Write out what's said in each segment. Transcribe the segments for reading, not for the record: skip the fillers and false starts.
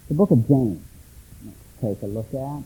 The book of James, let's take a look at.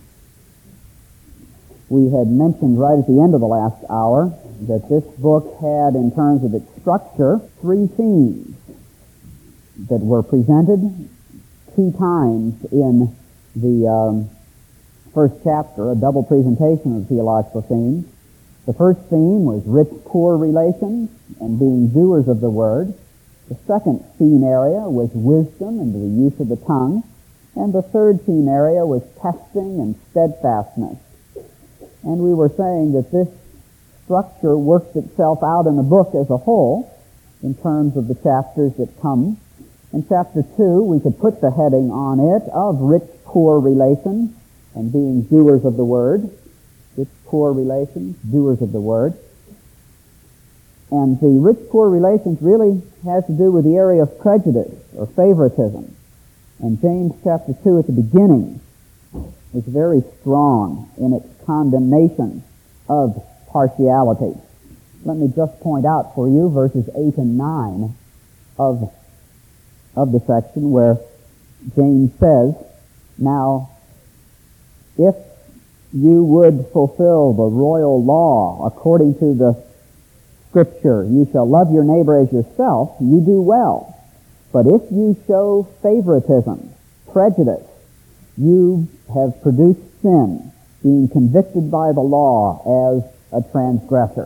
We had mentioned right at the end of the last hour that this book had, in terms of its structure, three themes that were presented two times in the first chapter, a double presentation of theological themes. The first theme was rich-poor relations and being doers of the word. The second theme area was wisdom and the use of the tongue. And the third theme area was testing and steadfastness. And we were saying that this structure works itself out in the book as a whole in terms of the chapters that come. In chapter 2, we could put the heading on it of rich-poor relations and being doers of the word. Rich-poor relations, doers of the word. And the rich-poor relations really has to do with the area of prejudice or favoritism. And James chapter 2 at the beginning is very strong in its condemnation of partiality. Let me just point out for you verses 8 and 9 of the section where James says, "Now, if you would fulfill the royal law according to the Scripture, you shall love your neighbor as yourself, you do well. But if you show favoritism, prejudice, you have produced sin, being convicted by the law as a transgressor."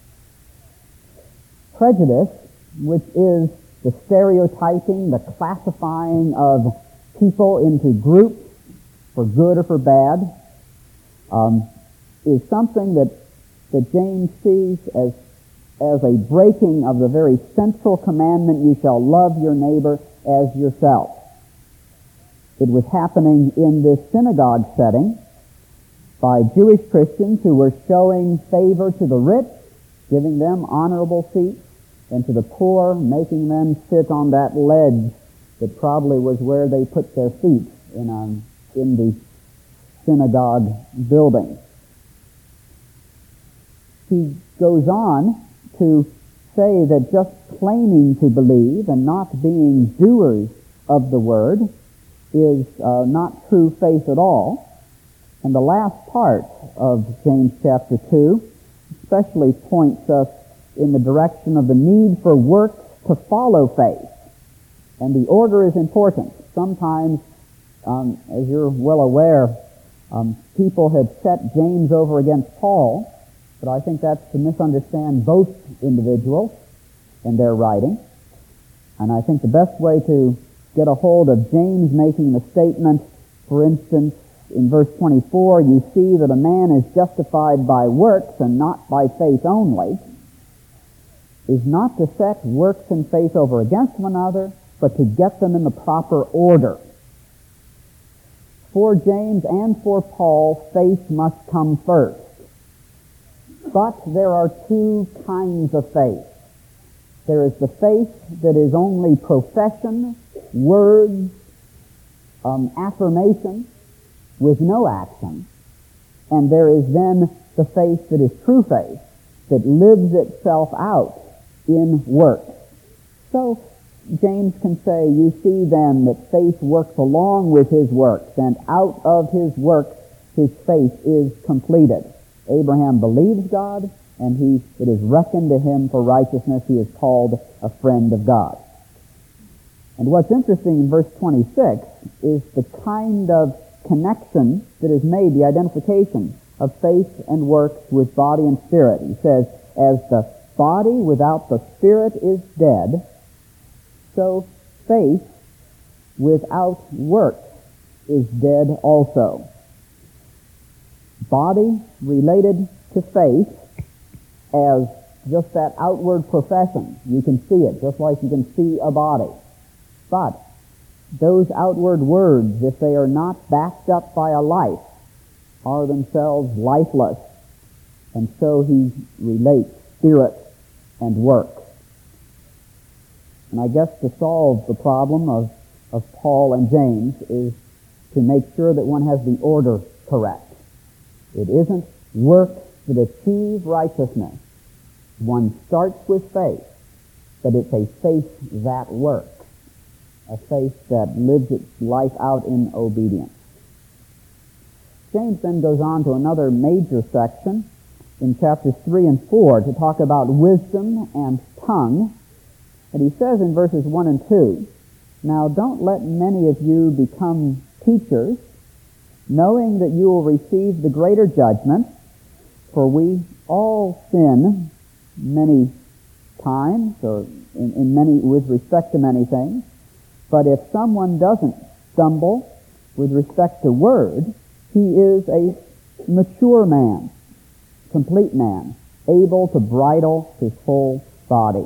Prejudice, which is the stereotyping, the classifying of people into groups for good or for bad, is something that James sees as a breaking of the very central commandment, you shall love your neighbor as yourself. It was happening in this synagogue setting by Jewish Christians who were showing favor to the rich, giving them honorable seats, and to the poor, making them sit on that ledge that probably was where they put their feet in the synagogue building. He goes on to say that just claiming to believe and not being doers of the word is not true faith at all. And the last part of James chapter 2 especially points us in the direction of the need for works to follow faith. And the order is important. Sometimes, as you're well aware, people have set James over against Paul, but I think that's to misunderstand both individuals and their writing. And I think the best way to get a hold of James making the statement, for instance, in verse 24, you see that a man is justified by works and not by faith only, is not to set works and faith over against one another, but to get them in the proper order. For James and for Paul, faith must come first. But there are two kinds of faith. There is the faith that is only profession, words, affirmation, with no action. And there is then the faith that is true faith, that lives itself out in works. So James can say, you see then that faith works along with his works, and out of his works his faith is completed. Abraham believes God, and it is reckoned to him for righteousness. He is called a friend of God. And what's interesting in verse 26 is the kind of connection that is made, the identification of faith and works with body and spirit. He says, as the body without the spirit is dead, so faith without works is dead also. Body related to faith as just that outward profession. You can see it, just like you can see a body. But those outward words, if they are not backed up by a life, are themselves lifeless. And so he relates spirit and work. And I guess to solve the problem of Paul and James is to make sure that one has the order correct. It isn't works that achieve righteousness. One starts with faith, but it's a faith that works. a faith that lives its life out in obedience. James then goes on to another major section in chapters 3 and 4 to talk about wisdom and tongue. And he says in verses 1 and 2, "Now don't let many of you become teachers, knowing that you will receive the greater judgment, for we all sin many times, or in many, with respect to many things. But if someone doesn't stumble with respect to word, he is a mature man, complete man, able to bridle his whole body."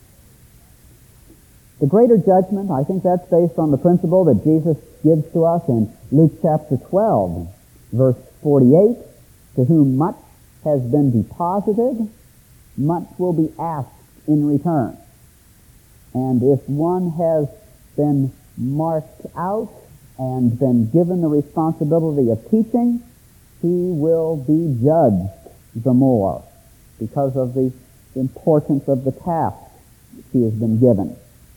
The greater judgment, I think that's based on the principle that Jesus gives to us in Luke chapter 12, verse 48, "To whom much has been deposited, much will be asked in return." And if one has been marked out and been given the responsibility of teaching, he will be judged the more because of the importance of the task he has been given.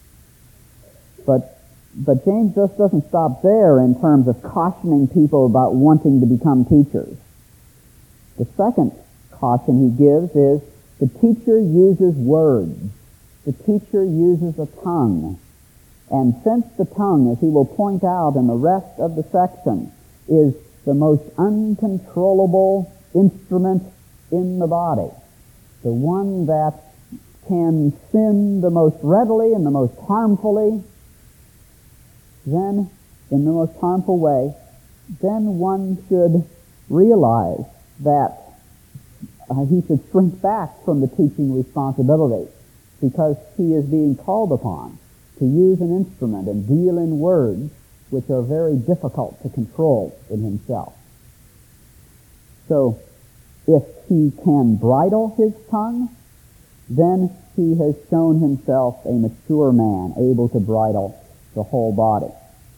But James just doesn't stop there in terms of cautioning people about wanting to become teachers. The second caution he gives is the teacher uses words. The teacher uses a tongue. And since the tongue, as he will point out in the rest of the section, is the most uncontrollable instrument in the body, the one that can sin the most readily and the most harmfully, then, in the most harmful way, then one should realize that he should shrink back from the teaching responsibility because he is being called upon to use an instrument and deal in words which are very difficult to control in himself. So, if he can bridle his tongue, then he has shown himself a mature man, able to bridle the whole body.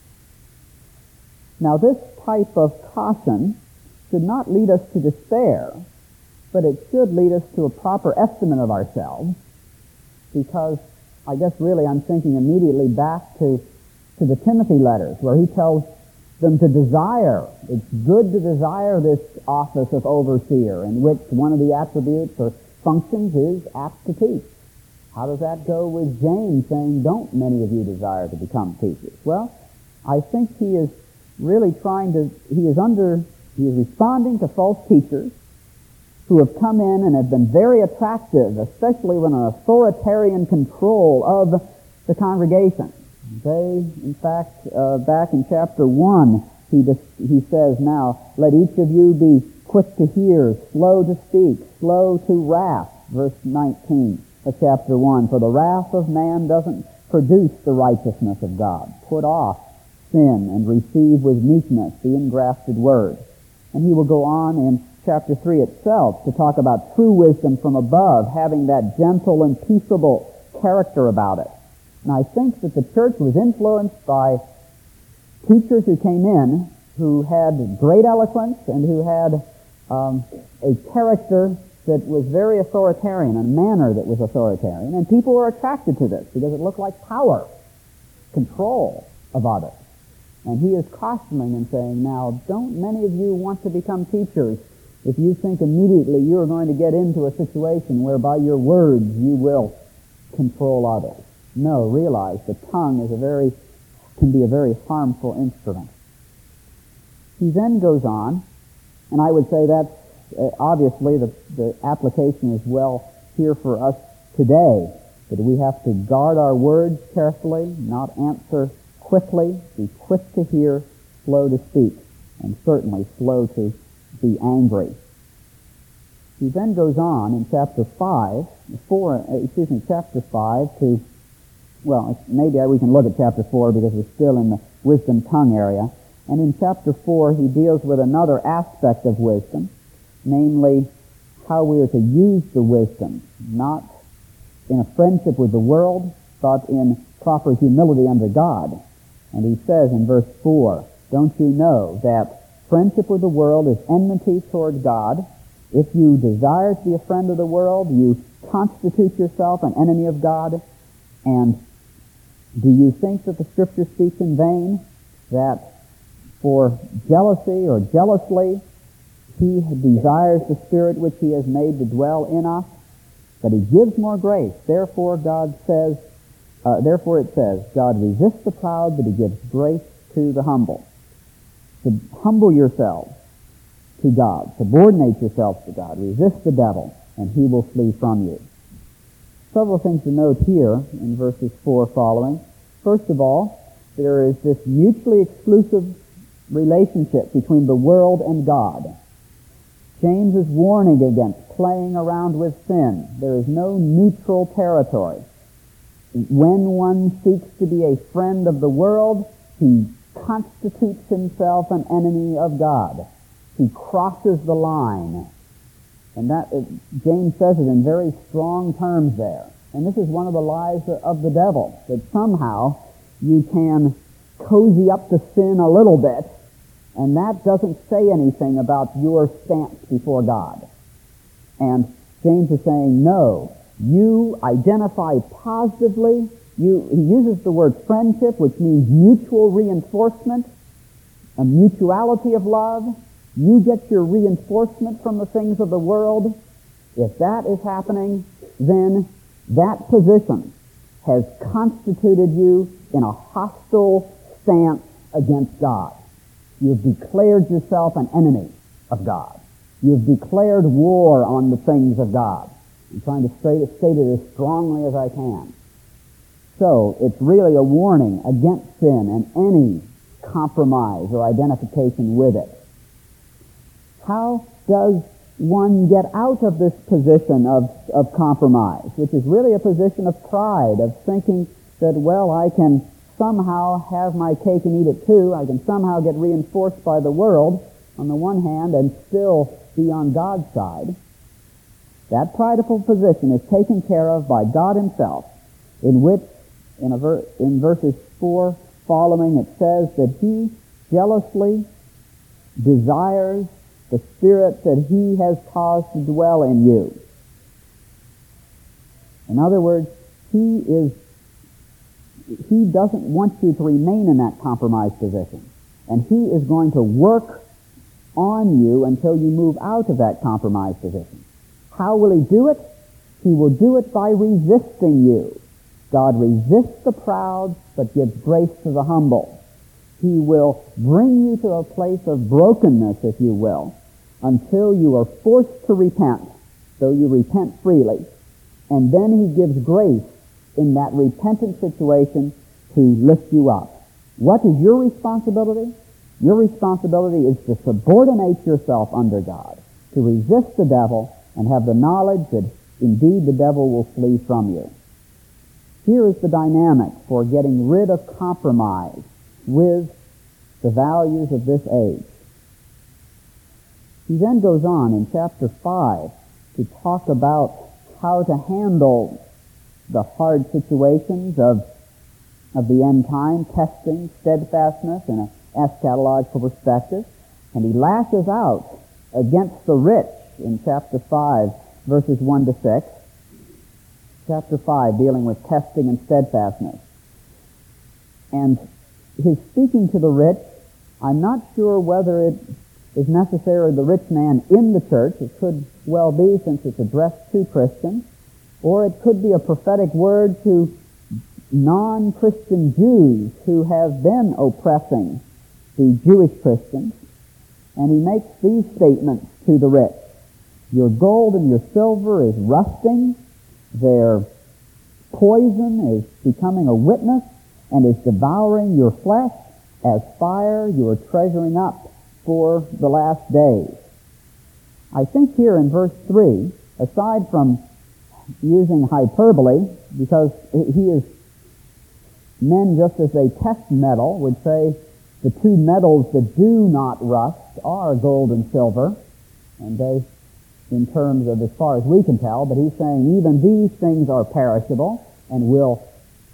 Now, this type of caution should not lead us to despair, but it should lead us to a proper estimate of ourselves, because I guess really I'm thinking immediately back to the Timothy letters, where he tells them to desire. It's good to desire this office of overseer, in which one of the attributes or functions is apt to teach. How does that go with James saying, "Don't many of you desire to become teachers"? Well, I think he is really he is responding to false teachers who have come in and have been very attractive, especially when an authoritarian control of the congregation. They, in fact, back in chapter 1, he says, "Now, let each of you be quick to hear, slow to speak, slow to wrath," verse 19 of chapter 1. "For the wrath of man doesn't produce the righteousness of God. Put off sin and receive with meekness the engrafted word." And he will go on in chapter 3 itself to talk about true wisdom from above, having that gentle and peaceable character about it. And I think that the church was influenced by teachers who came in who had great eloquence and who had a character that was very authoritarian, a manner that was authoritarian, and people were attracted to this because it looked like power, control of others. And he is cautioning and saying, "Now, don't many of you want to become teachers if you think immediately you're going to get into a situation where by your words you will control others. No, realize the tongue can be a very harmful instrument." He then goes on, and I would say that's obviously the application is well here for us today, that we have to guard our words carefully, not answer quickly, be quick to hear, slow to speak, and certainly slow to be angry. He then goes on in chapter 5 to, well, maybe we can look at chapter 4 because we're still in the wisdom tongue area. And in chapter 4, he deals with another aspect of wisdom, namely how we are to use the wisdom, not in a friendship with the world, but in proper humility under God. And he says in verse 4, "Don't you know that friendship with the world is enmity toward God? If you desire to be a friend of the world, you constitute yourself an enemy of God." And Do you think that the Scripture speaks in vain? That for jealousy or jealously, he desires the Spirit which he has made to dwell in us, but he gives more grace. Therefore it says, God resists the proud, but he gives grace to the humble. To humble yourselves to God, subordinate yourselves to God, resist the devil, and he will flee from you. Several things to note here in verses 4 following. First of all, there is this mutually exclusive relationship between the world and God. James is warning against playing around with sin. There is no neutral territory. When one seeks to be a friend of the world, he constitutes himself an enemy of God. He crosses the line. And that James says it in very strong terms there. And this is one of the lies of the devil, that somehow you can cozy up to sin a little bit, and that doesn't say anything about your stance before God. And James is saying, no, you identify positively. He uses the word friendship, which means mutual reinforcement, a mutuality of love. You get your reinforcement from the things of the world. If that is happening, then that position has constituted you in a hostile stance against God. You've declared yourself an enemy of God. You've declared war on the things of God. I'm trying to state it as strongly as I can. So it's really a warning against sin and any compromise or identification with it. How does one get out of this position of compromise, which is really a position of pride, of thinking that, well, I can somehow have my cake and eat it too. I can somehow get reinforced by the world on the one hand and still be on God's side. That prideful position is taken care of by God himself, in which, in verses 4 following, it says that he jealously desires the Spirit that he has caused to dwell in you. In other words, he doesn't want you to remain in that compromised position. And he is going to work on you until you move out of that compromised position. How will he do it? He will do it by resisting you. God resists the proud, but gives grace to the humble. He will bring you to a place of brokenness, if you will, until you are forced to repent, though you repent freely. And then he gives grace in that repentant situation to lift you up. What is your responsibility? Your responsibility is to subordinate yourself under God, to resist the devil, and have the knowledge that indeed the devil will flee from you. Here is the dynamic for getting rid of compromise with the values of this age. He then goes on in chapter 5 to talk about how to handle the hard situations of the end time, testing, steadfastness, and an eschatological perspective. And he lashes out against the rich in chapter 5, verses 1 to 6. Chapter 5, dealing with testing and steadfastness. And his speaking to the rich, I'm not sure whether it is necessarily the rich man in the church. It could well be, since it's addressed to Christians. Or it could be a prophetic word to non-Christian Jews who have been oppressing the Jewish Christians. And he makes these statements to the rich. Your gold and your silver is rusting. Their poison is becoming a witness and is devouring your flesh as fire you are treasuring up for the last days. I think here in verse 3, aside from using hyperbole, because he is, men just as they test metal would say the two metals that do not rust are gold and silver, and they, in terms of as far as we can tell, but he's saying even these things are perishable and will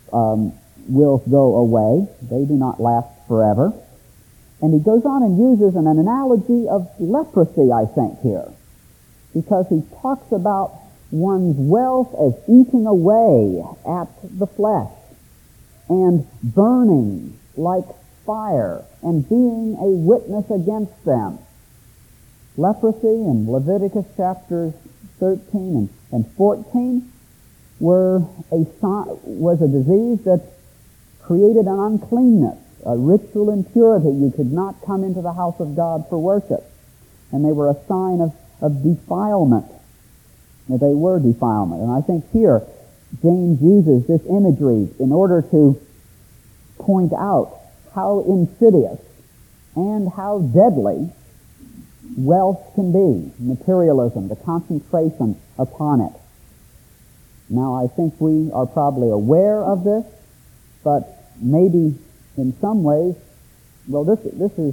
go away. They do not last forever. And he goes on and uses an analogy of leprosy, I think, here, because he talks about one's wealth as eating away at the flesh. and burning like fire, and being a witness against them. Leprosy in Leviticus chapters 13 and 14 was a disease that created an uncleanness, a ritual impurity. You could not come into the house of God for worship. And they were a sign of defilement. They were defilement. And I think here James uses this imagery in order to point out how insidious and how deadly wealth can be, materialism, the concentration upon it. Now, I think we are probably aware of this, but maybe in some ways, well, this is,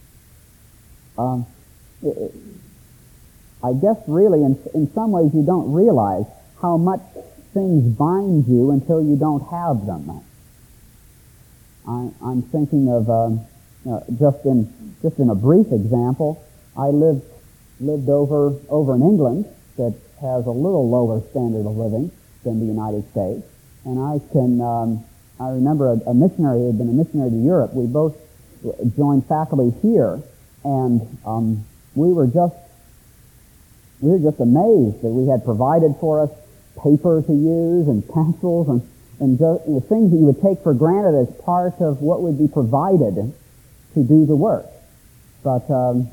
I guess really in some ways you don't realize how much things bind you until you don't have them. I'm thinking of just in a brief example. I lived over in England that has a little lower standard of living than the United States, and I remember a missionary who had been a missionary to Europe. We both joined faculty here, and we were just amazed that we had provided for us paper to use and pencils and just, things that you would take for granted as part of what would be provided to do the work. But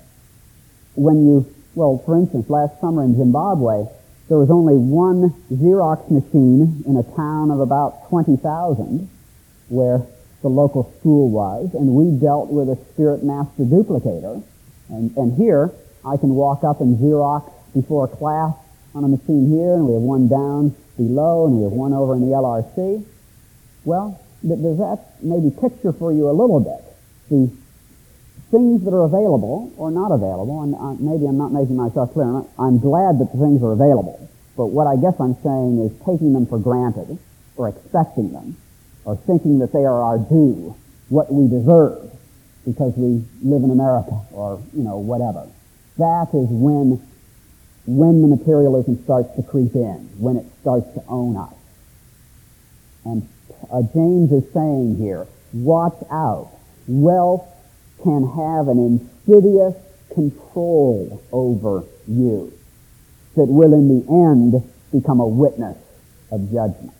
for instance, last summer in Zimbabwe, there was only one Xerox machine in a town of about 20,000 where the local school was, and we dealt with a Spirit Master duplicator. And here, I can walk up and Xerox before class on a machine here, and we have one down below, and we have one over in the LRC. Well, does that maybe picture for you a little bit the things that are available or not available? And maybe I'm not making myself clear. I'm glad that the things are available, but what I guess I'm saying is taking them for granted, or expecting them, or thinking that they are our due, what we deserve, because we live in America, or whatever. That is when the materialism starts to creep in, when it starts to own us. And James is saying here, watch out. Wealth can have an insidious control over you that will in the end become a witness of judgment.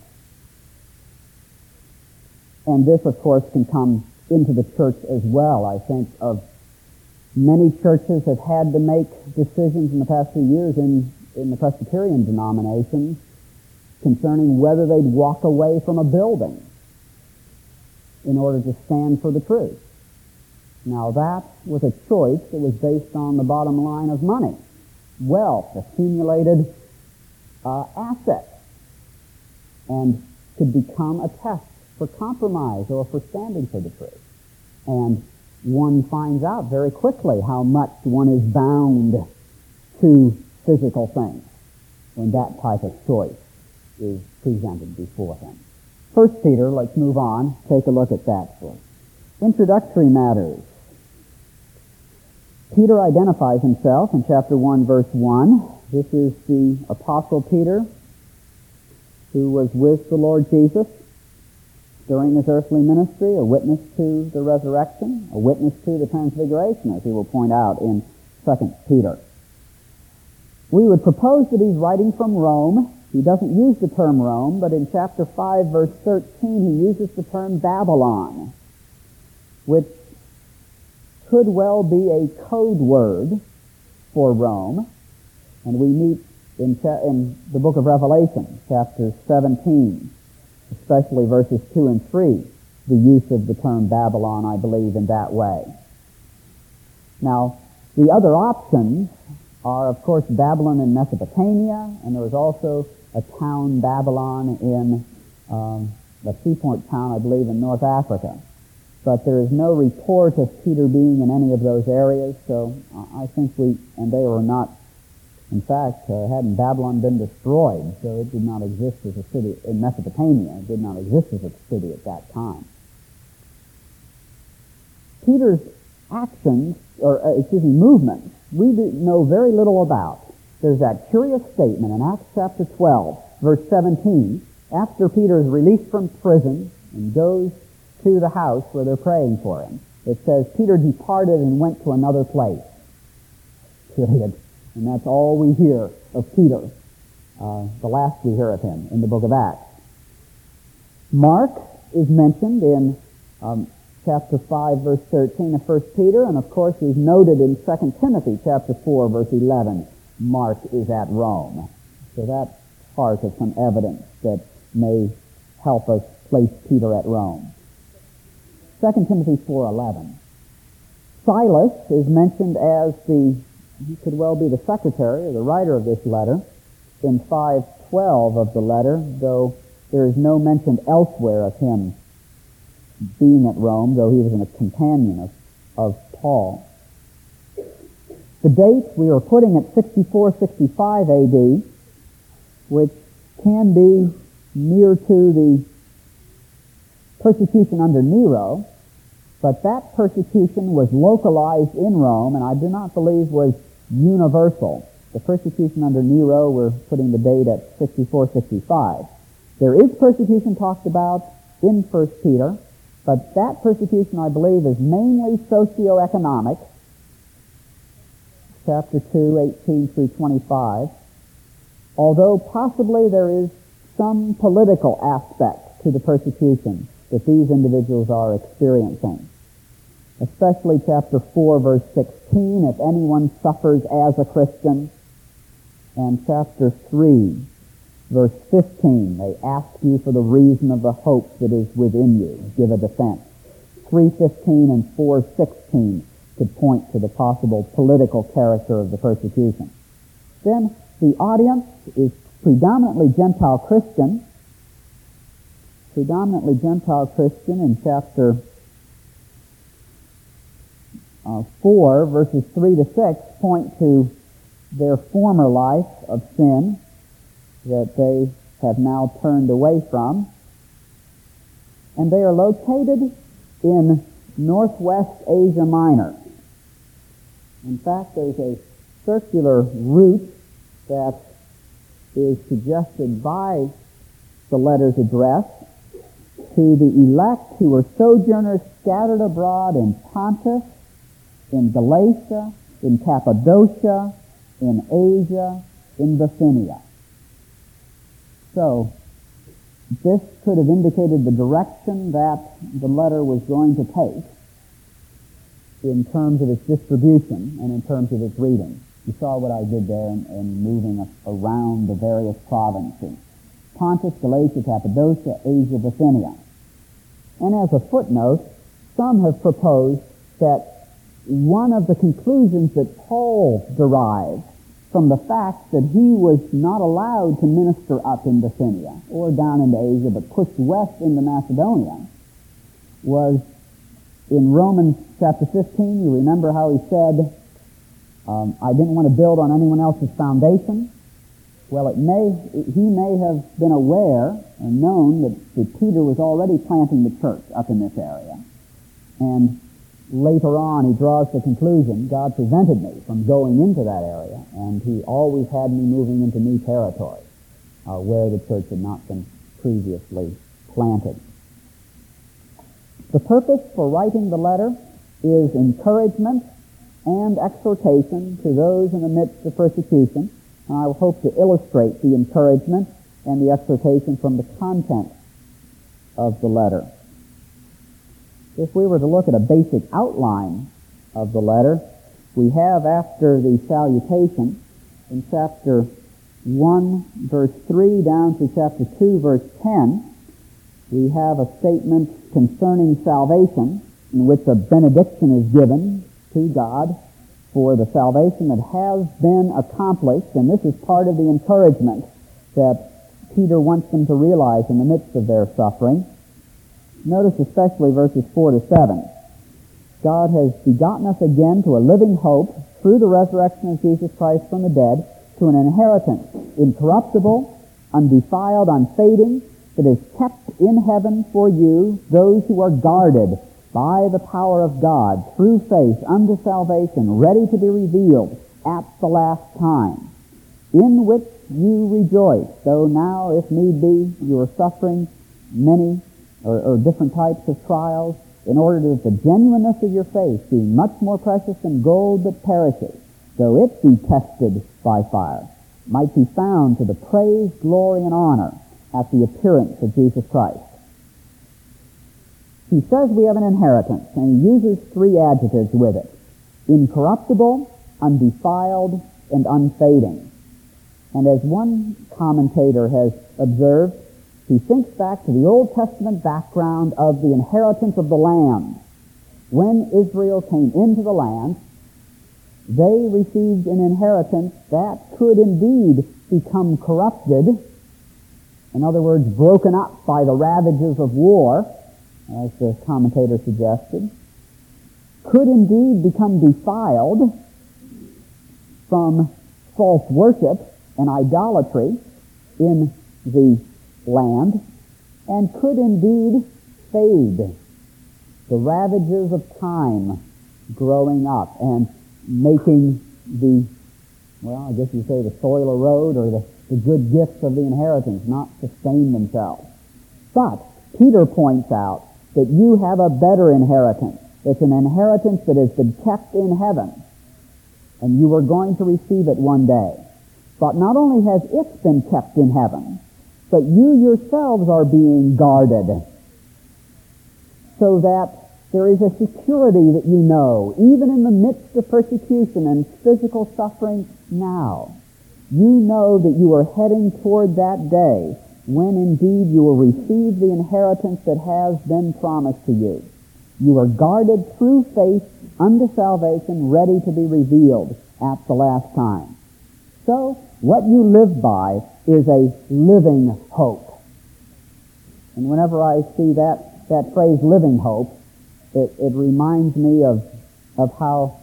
And this, of course, can come into the church as well. I think of many churches have had to make decisions in the past few years in the Presbyterian denominations concerning whether they'd walk away from a building in order to stand for the truth. Now that was a choice that was based on the bottom line of money, wealth, accumulated assets, and could become a test for compromise or for standing for the truth. And one finds out very quickly how much one is bound to physical things when that type of choice is presented before him. 1 Peter, let's move on, take a look at that first. Introductory matters. Peter identifies himself in chapter 1, verse 1. This is the Apostle Peter, who was with the Lord Jesus during his earthly ministry, a witness to the resurrection, a witness to the transfiguration, as he will point out in 2 Peter. We would propose that he's writing from Rome. He doesn't use the term Rome, but in chapter 5, verse 13, he uses the term Babylon, which could well be a code word for Rome. And we meet in the book of Revelation, chapter 17, especially verses 2 and 3, the use of the term Babylon, I believe, in that way. Now, the other options are, of course, Babylon in Mesopotamia, and there was also a town, Babylon, in the seaport town, I believe, in North Africa. But there is no report of Peter being in any of those areas, so I think and they were not, in fact, hadn't Babylon been destroyed, so it did not exist as a city in Mesopotamia. It did not exist as a city at that time. Peter's actions, movements, we know very little about. There's that curious statement in Acts chapter 12, verse 17, after Peter is released from prison and goes to the house where they're praying for him. It says, Peter departed and went to another place. Period. And that's all we hear of Peter. The last we hear of him in the book of Acts. Mark is mentioned in chapter 5, verse 13 of 1 Peter, and of course he's noted in 2 Timothy chapter 4, verse 11. Mark is at Rome. So that's part of some evidence that may help us place Peter at Rome. 2 Timothy 4:11. Silas is mentioned as he could well be the secretary or the writer of this letter in 5:12 of the letter, though there is no mention elsewhere of him being at Rome, though he was a companion of Paul. The date we are putting at 64-65 A.D., which can be near to the persecution under Nero, but that persecution was localized in Rome, and I do not believe was universal. The persecution under Nero, we're putting the date at 64-65. There is persecution talked about in 1 Peter, but that persecution, I believe, is mainly socioeconomic. Chapter 2, 18 through 25. Although possibly there is some political aspect to the persecution that these individuals are experiencing. Especially chapter 4, verse 16, if anyone suffers as a Christian. And chapter 3, verse 15, they ask you for the reason of the hope that is within you. Give a defense. 3:15 and 4:16 could point to the possible political character of the persecution. Then the audience is predominantly Gentile Christian. In chapter 4, verses 3 to 6, point to their former life of sin that they have now turned away from. And they are located in northwest Asia Minor. In fact, there's a circular route that is suggested by the letter's address to the elect who are sojourners scattered abroad in Pontus, in Galatia, in Cappadocia, in Asia, in Bithynia. So, this could have indicated the direction that the letter was going to take in terms of its distribution and in terms of its reading. You saw what I did there in moving around the various provinces. Pontus, Galatia, Cappadocia, Asia, Bithynia. And as a footnote, some have proposed that one of the conclusions that Paul derived from the fact that he was not allowed to minister up in Bithynia or down into Asia, but pushed west into Macedonia, was in Romans chapter 15. You remember how he said, I didn't want to build on anyone else's foundation. Well, he may have been aware and known that Peter was already planting the church up in this area. And later on, he draws the conclusion, God prevented me from going into that area, and he always had me moving into new territory where the church had not been previously planted. The purpose for writing the letter is encouragement and exhortation to those in the midst of persecution. And I will hope to illustrate the encouragement and the exhortation from the content of the letter. If we were to look at a basic outline of the letter, we have, after the salutation, in chapter 1, verse 3, down to chapter 2, verse 10, we have a statement concerning salvation, in which a benediction is given to God for the salvation that has been accomplished, and this is part of the encouragement that Peter wants them to realize in the midst of their suffering. Notice especially verses 4 to 7. God has begotten us again to a living hope through the resurrection of Jesus Christ from the dead, to an inheritance incorruptible, undefiled, unfading, that is kept in heaven for you, those who are guarded by the power of God through faith unto salvation, ready to be revealed at the last time, in which you rejoice, though now, if need be, you are suffering many or different types of trials, in order that the genuineness of your faith, being much more precious than gold that perishes, though it be tested by fire, might be found to the praise, glory, and honor at the appearance of Jesus Christ. He says we have an inheritance, and he uses three adjectives with it: incorruptible, undefiled, and unfading. And as one commentator has observed, he thinks back to the Old Testament background of the inheritance of the land. When Israel came into the land, they received an inheritance that could indeed become corrupted, in other words, broken up by the ravages of war, as the commentator suggested, could indeed become defiled from false worship and idolatry in the land, and could indeed fade. The ravages of time growing up and making the, well, I guess you say the soil erode, or the good gifts of the inheritance not sustain themselves. But Peter points out that you have a better inheritance. It's an inheritance that has been kept in heaven, and you are going to receive it one day. But not only has it been kept in heaven, but you yourselves are being guarded, so that there is a security that you know, even in the midst of persecution and physical suffering now. You know that you are heading toward that day when indeed you will receive the inheritance that has been promised to you. You are guarded through faith unto salvation, ready to be revealed at the last time. So, what you live by is a living hope. And whenever I see that phrase, living hope, it reminds me of how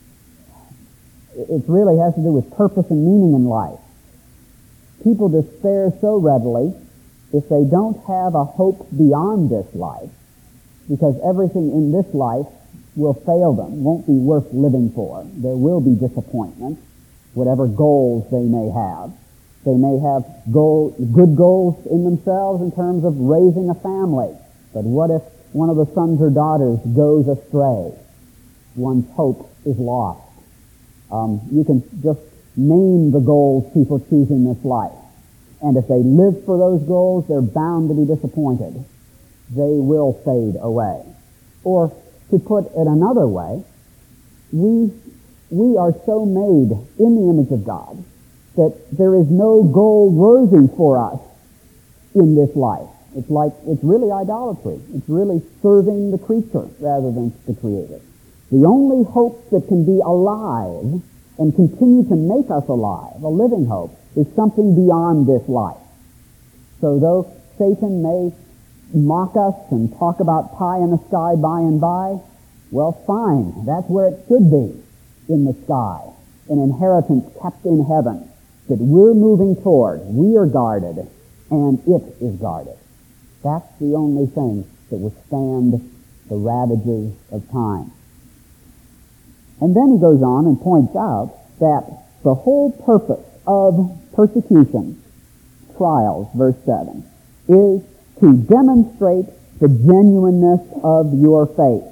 it really has to do with purpose and meaning in life. People despair so readily if they don't have a hope beyond this life, because everything in this life will fail them, won't be worth living for. There will be disappointment, whatever goals they may have. They may have good goals in themselves in terms of raising a family, but what if one of the sons or daughters goes astray? One's hope is lost. You can just name the goals people choose in this life. And if they live for those goals, they're bound to be disappointed. They will fade away. Or, to put it another way, we are so made in the image of God that there is no goal worthy for us in this life. It's really idolatry. It's really serving the creature rather than the Creator. The only hope that can be alive and continue to make us alive, a living hope, is something beyond this life. So though Satan may mock us and talk about pie in the sky by and by, well, fine. That's where it should be, in the sky. An inheritance kept in heaven that we're moving toward. We are guarded, and it is guarded. That's the only thing that will stand the ravages of time. And then he goes on and points out that the whole purpose of persecution, trials, verse 7, is to demonstrate the genuineness of your faith.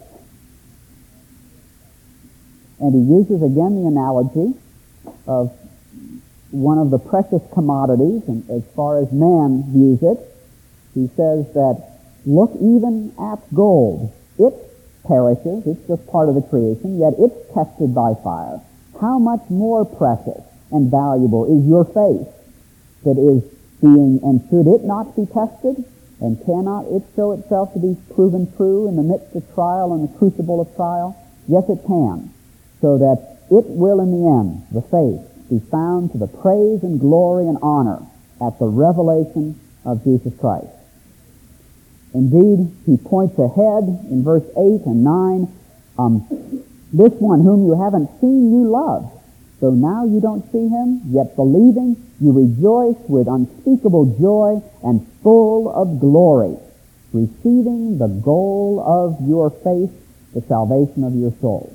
And he uses again the analogy of one of the precious commodities, and as far as man views it, he says that, look even at gold. It perishes, it's just part of the creation, yet it's tested by fire. How much more precious and valuable is your faith that is being, and should it not be tested? And cannot it show itself to be proven true in the midst of trial and the crucible of trial? Yes, it can, so that it will in the end, the faith, be found to the praise and glory and honor at the revelation of Jesus Christ. Indeed, he points ahead in verse 8 and 9, this one whom you haven't seen you love. So now you don't see him, yet believing, you rejoice with unspeakable joy and full of glory, receiving the goal of your faith, the salvation of your souls.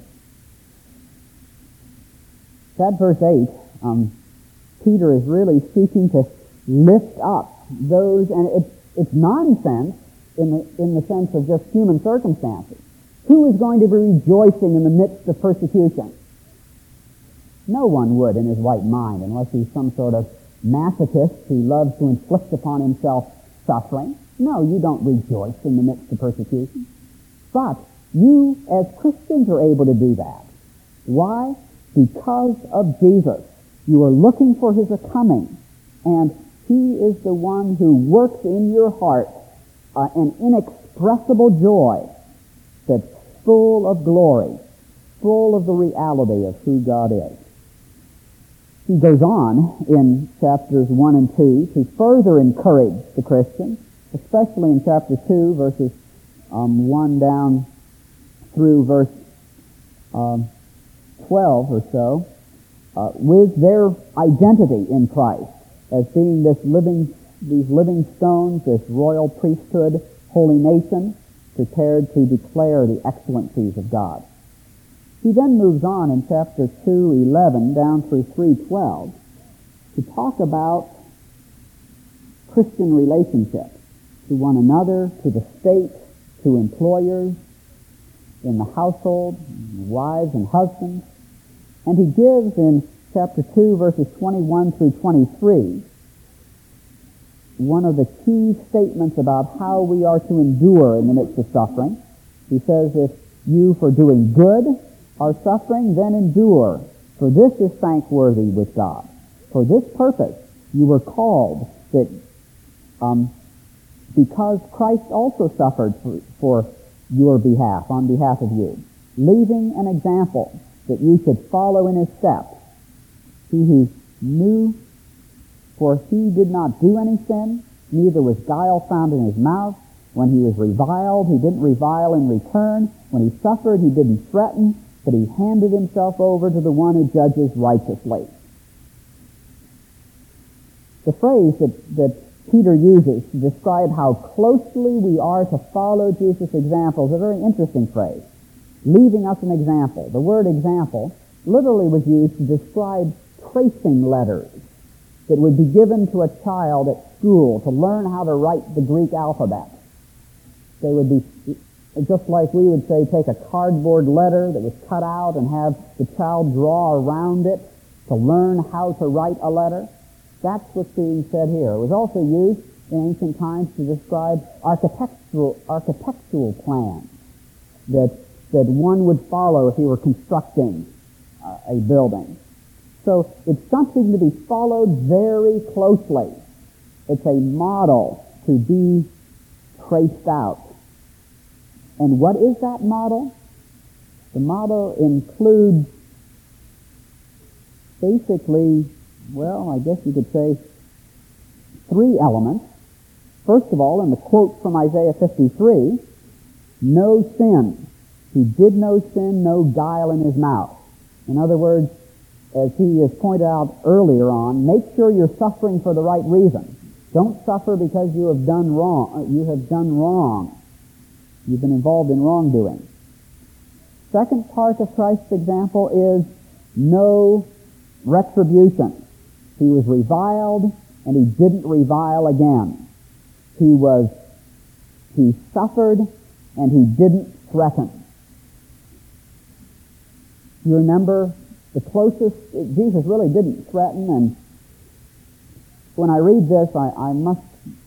That verse 8, Peter is really seeking to lift up those, and it's nonsense in the sense of just human circumstances. Who is going to be rejoicing in the midst of persecution? No one would in his right mind, unless he's some sort of masochist who loves to inflict upon himself suffering. No, you don't rejoice in the midst of persecution. But you, as Christians, are able to do that. Why? Because of Jesus. You are looking for his coming, and he is the one who works in your heart an inexpressible joy that's full of glory, full of the reality of who God is. He goes on in chapters 1 and 2 to further encourage the Christian, especially in chapter 2, verses 1 down through verse 12 or so, with their identity in Christ as being these living stones, this royal priesthood, holy nation, prepared to declare the excellencies of God. He then moves on in chapter 2:11 down through 3:12 to talk about Christian relationships to one another, to the state, to employers, in the household, wives and husbands. And he gives in chapter 2, verses 21 through 23, one of the key statements about how we are to endure in the midst of suffering. He says, if you, for doing good, are suffering, then endure, for this is thankworthy with God. For this purpose you were called, that because Christ also suffered for your behalf, on behalf of you, leaving an example that you should follow in his steps. He who knew, for he did not do any sin, neither was guile found in his mouth. When he was reviled, he didn't revile in return. When he suffered, he didn't threaten, but he handed himself over to the one who judges righteously. The phrase that Peter uses to describe how closely we are to follow Jesus' example is a very interesting phrase, leaving us an example. The word example literally was used to describe tracing letters that would be given to a child at school to learn how to write the Greek alphabet. They would be just like we would say, take a cardboard letter that was cut out and have the child draw around it to learn how to write a letter. That's what's being said here. It was also used in ancient times to describe architectural plans that one would follow if he were constructing a building. So it's something to be followed very closely. It's a model to be traced out. And what is that model? The model includes basically, well, I guess you could say 3 elements. First of all, in the quote from Isaiah 53, no sin. He did no sin, no guile in his mouth. In other words, as he has pointed out earlier on, make sure you're suffering for the right reason. Don't suffer because you have done wrong. You've been involved in wrongdoing. Second part of Christ's example is no retribution. He was reviled, and he didn't revile again. He suffered, and he didn't threaten. You remember the closest, Jesus really didn't threaten, and when I read this, I must,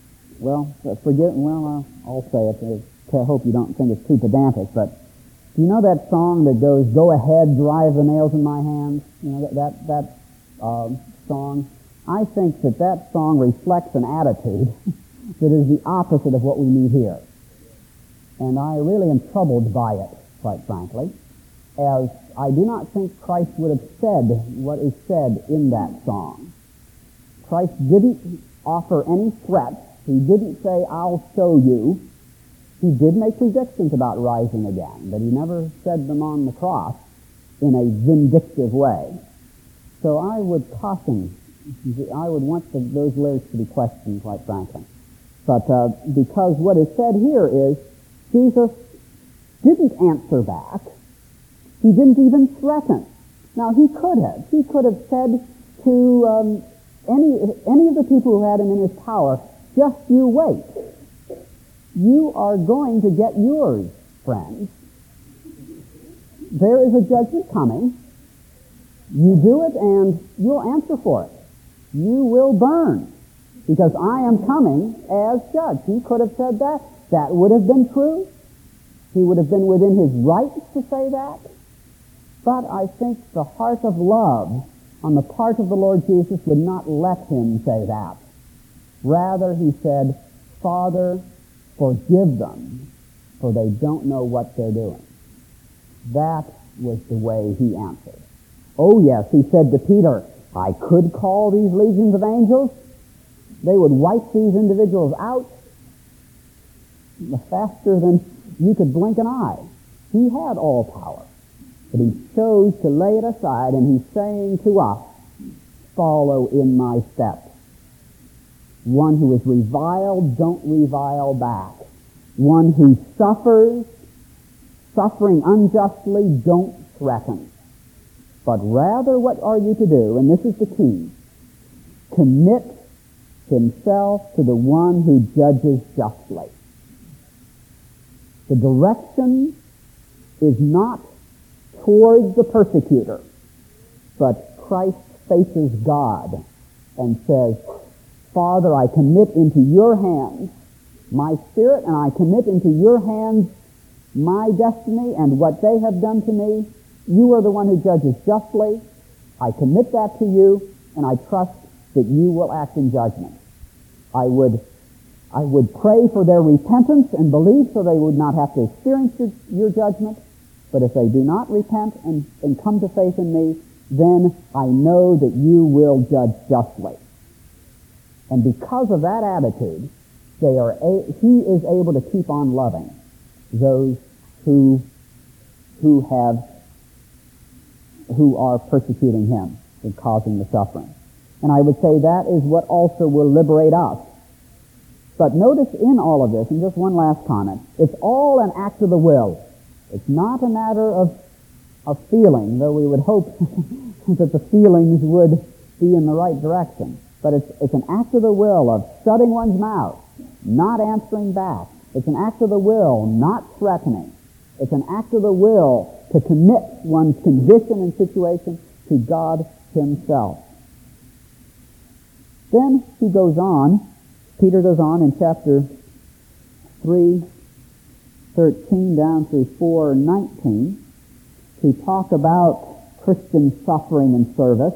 I'll say it. I hope you don't think it's too pedantic, but do you know that song that goes, "Go ahead, drive the nails in my hands"? You know, that song? I think that song reflects an attitude that is the opposite of what we need here. And I really am troubled by it, quite frankly, as I do not think Christ would have said what is said in that song. Christ didn't offer any threats. He didn't say, "I'll show you." He did make predictions about rising again, but he never said them on the cross in a vindictive way. So I would caution, I would want those lyrics to be questioned, quite frankly. But because what is said here is, Jesus didn't answer back. He didn't even threaten. Now, he could have. He could have said to any of the people who had him in his power, "Just you wait." You are going to get yours, friends. There is a judgment coming. You do it and you'll answer for it. You will burn, because I am coming as judge. He could have said that. That would have been true. He would have been within his rights to say that. But I think the heart of love on the part of the Lord Jesus would not let him say that. Rather, he said, Father, forgive them, for they don't know what they're doing. That was the way he answered. Oh yes, he said to Peter, I could call these legions of angels. They would wipe these individuals out faster than you could blink an eye. He had all power. But he chose to lay it aside, and he's saying to us, follow in my steps. One who is reviled, don't revile back. One who suffering unjustly, don't threaten. But rather, what are you to do? And this is the key. Commit himself to the one who judges justly. The direction is not towards the persecutor, but Christ faces God and says, Father, I commit into your hands my spirit, and I commit into your hands my destiny and what they have done to me. You are the one who judges justly. I commit that to you, and I trust that you will act in judgment. I would pray for their repentance and belief so they would not have to experience your judgment. But if they do not repent and come to faith in me, then I know that you will judge justly. And because of that attitude, he is able to keep on loving those who are persecuting him and causing the suffering. And I would say that is what also will liberate us. But notice in all of this, and just one last comment, it's all an act of the will. It's not a matter of feeling, though we would hope that the feelings would be in the right direction. But it's an act of the will of shutting one's mouth, not answering back. It's an act of the will, not threatening. It's an act of the will to commit one's condition and situation to God himself. Then Peter goes on in chapter 3:13 down through 4:19 to talk about Christian suffering and service.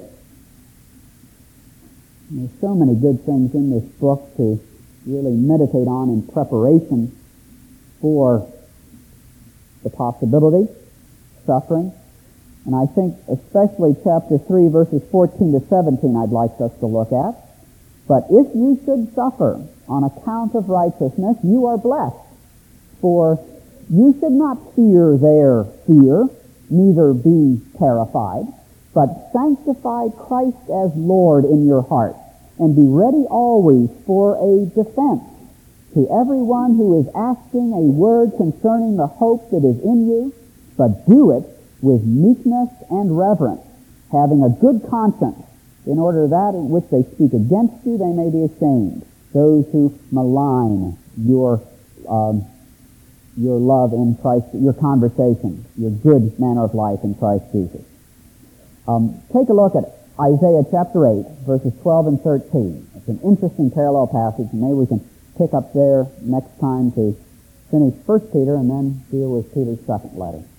And there's so many good things in this book to really meditate on in preparation for the possibility of suffering. And I think especially chapter 3, verses 14 to 17 I'd like us to look at. But if you should suffer on account of righteousness, you are blessed. For you should not fear their fear, neither be terrified, but sanctify Christ as Lord in your heart, and be ready always for a defense to everyone who is asking a word concerning the hope that is in you, but do it with meekness and reverence, having a good conscience, in order that in which they speak against you they may be ashamed, those who malign your love in Christ, your conversation, your good manner of life in Christ Jesus. Take a look at Isaiah chapter 8, verses 12 and 13. It's an interesting parallel passage, and maybe we can pick up there next time to finish 1 Peter and then deal with Peter's second letter.